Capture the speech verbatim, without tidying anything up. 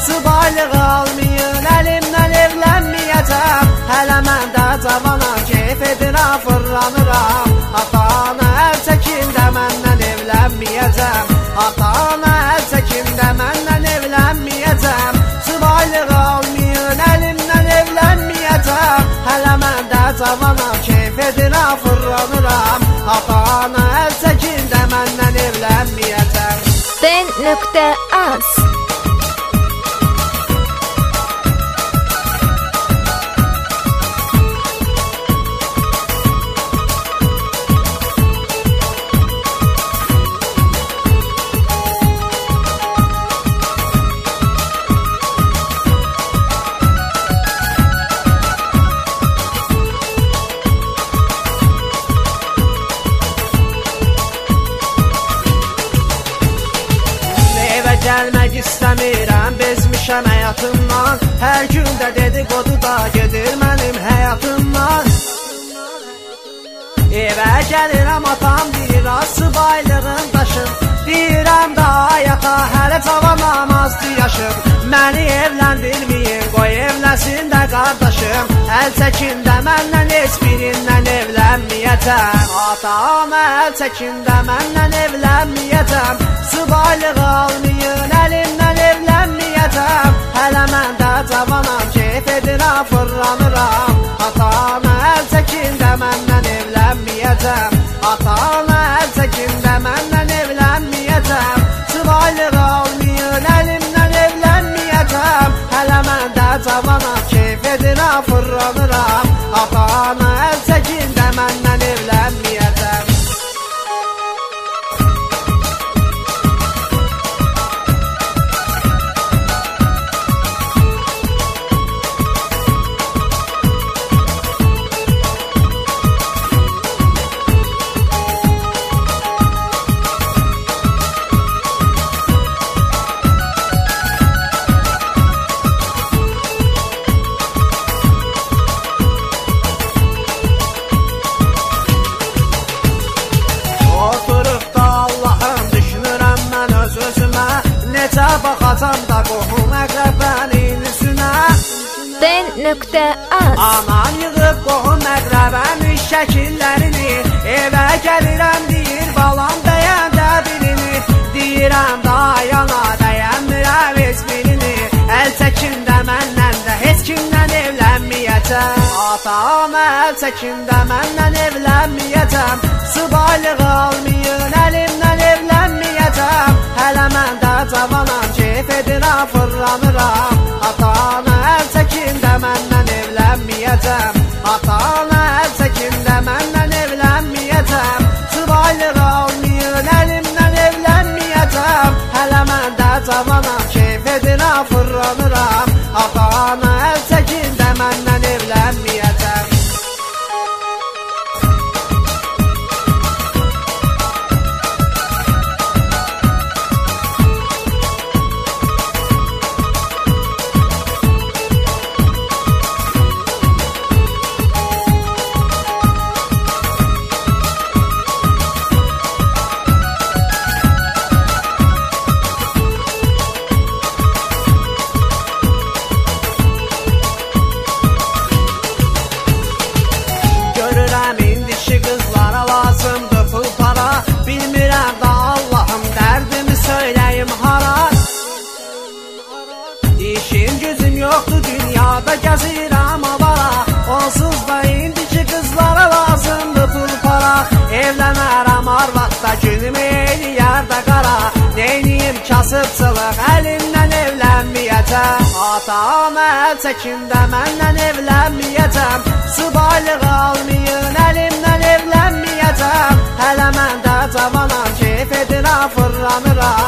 subaylıq almayın, əlimdən evlənməyəcəm. Hələ mən də cavanam, keyf edirəm, fırlanıram. Ata-ana əl çəkin də məndən evlənməyəcəm. Ata-ana əl çəkin də məndən evlənməyəcəm. Subaylıq almayın, əlimdən evlənməyəcəm. Hələ mən də cavanam, keyf edirəm, fırlanıram. Ata-ana əl çəkin də məndən evlənməyəcəm. Den.az Gəlmək istəmirəm, bezmişəm həyatımdan. Hər gün də dedikodu da gedir mənim həyatımdan. Evə gəlirəm, atam deyir, az subaylığın daşın. Deyirəm da ayata, hələ cavanam, azdı yaşım. Məni evləndirməyin, qoy evlənsin də qardaşım. Əl çəkin də məndən heç birindən evlənməyəcəm. Ata-ana əl çəkin də məndən evlənməyəcəm. Subaylıq almayın, əlimdən evlənməyəcəm. Hələ mən də cavanam, keyf edirəm, fırlanıram. Ata-ana əl çəkin də məndən evlənməyəcəm. Ata-ana əl çəkin də məndən evlənməyəcəm. Subaylıq almayın, əlimdən evlənməyəcəm. Hələ mən də cavanam, keyf edirəm, fırlanıram. Ata-ana əl çəkin də məndən evlənməyəcəm. Baxacam da qohum əqrəbənin üstünə. Den.az Aman yığıb qohum əqrəbənin şəkillərini. Evə gəlirəm, deyir balam bəyən də birini. Deyirəm da yana bəyənmirəm heç birini. Əl çəkin də məndən də heç kimdən evlənməyəcəm. Ata-ana əl çəkin də məndən evlənməyəcəm. Subaylıq almayın, əlimdən evlənməyəcəm. Hələ mən də cavanam, keyf edirəm, fırlanıram. Ata-ana əl çəkin də məndən evlənməyəcəm. Ata-ana əl çəkin də məndən evlənməyəcəm. Subaylıq almayın, əlimdən evlənməyəcəm. Hələ mən də cavanam, keyf edirəm, fırlanıram. Ata-ana əl çəkin də məndən evlənməyəcəm. Yoxdur dünyada gəzirəm avara. Onsuz da indiki qızlara lazımdır pul para. Evlənərəm arvaqda, günümü eləyər də qara. Neyniyim kasıbçılıq, əlimdən evlənməyəcəm. Ata-ana əl çəkin də məndən evlənməyəcəm. Subaylıq almayın, əlimdən evlənməyəcəm. Hələ mən də cavanam, keyf edirəm, fırlanıram.